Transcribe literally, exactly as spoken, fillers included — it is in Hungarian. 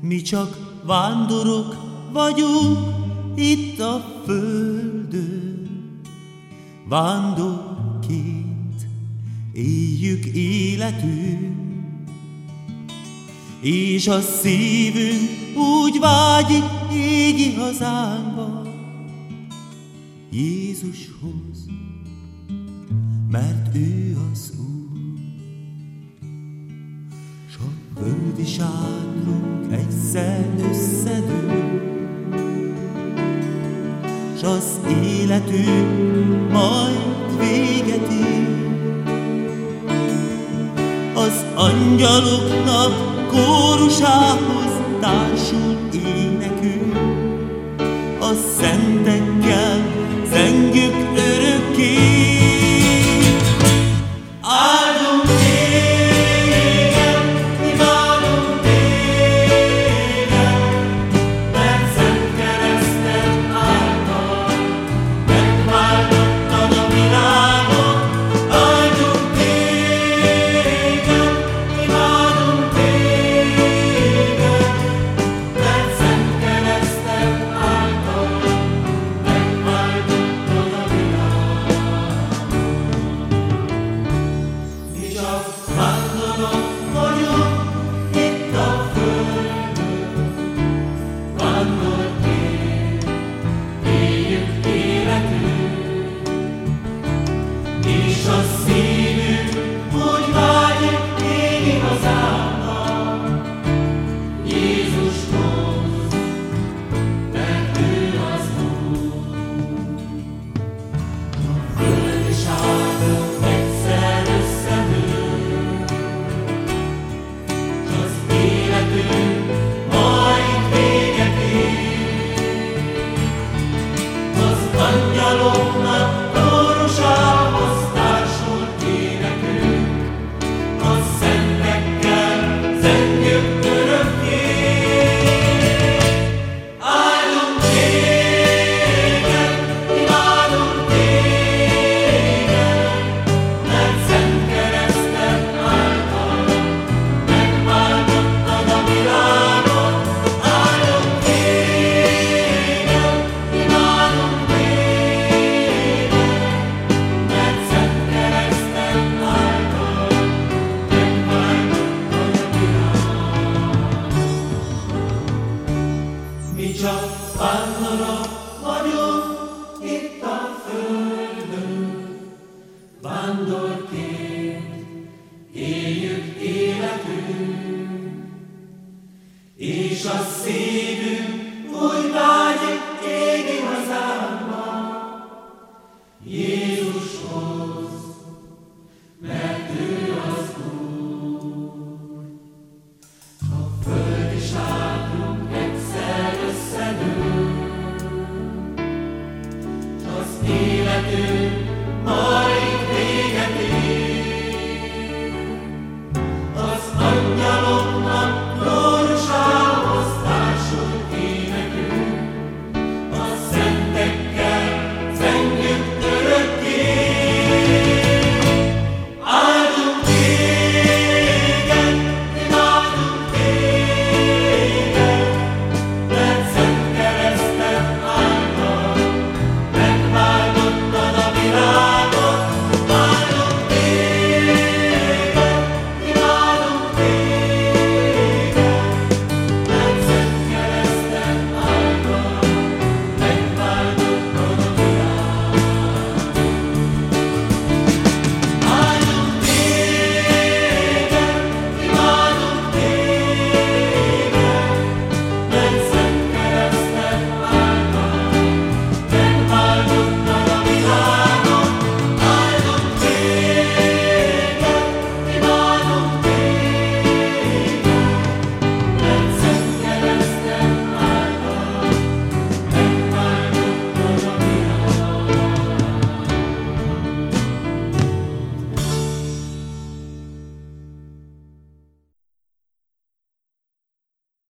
Mi csak vándorok vagyunk itt a földön, vándorként éljük életünk, és a szívünk úgy vágyik égi hazánkba, Jézushoz, mert ő az Úr. S a földi sátrunk egyszer összedől, s az életünk majd véget ér. Az angyaloknak kórusához társul énekünk, a szentekkel zengjük örökké. Áldunk téged, imádunk téged, mert szent kereszted által megváltottad a világot. Áldunk téged, imádunk téged, mert szent kereszted által megváltottad a világot. Mi csak vándorok vagyunk itt a földön, vándorként éljük életünk, és a szívünk úgy vágyik égi hazánkba, Jézushoz, mert ő az Úr. A földi sátrunk egyszer összedől, s az életünk majd véget ér. Az angyaloknak kórusához társul énekünk, a szentekkel zengjük örökké. Áldunk téged, imádunk téged, mert szent kereszted által megváltottad a világot. Áldunk téged, imádunk téged, mert szent kereszted által megváltottad a világot. Mi csak vándorok vagyunk itt a földön, vándorként éljük életünk, és a szív